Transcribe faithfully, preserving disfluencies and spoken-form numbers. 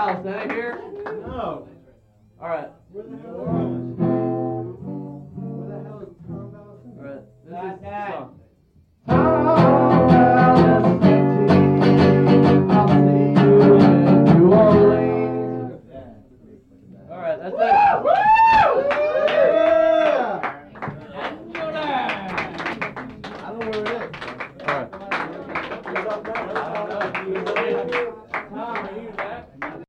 Dallas, that ain't here? No. All right. Where the hell is Where the hell is Tom Ballison? All right. This That, is that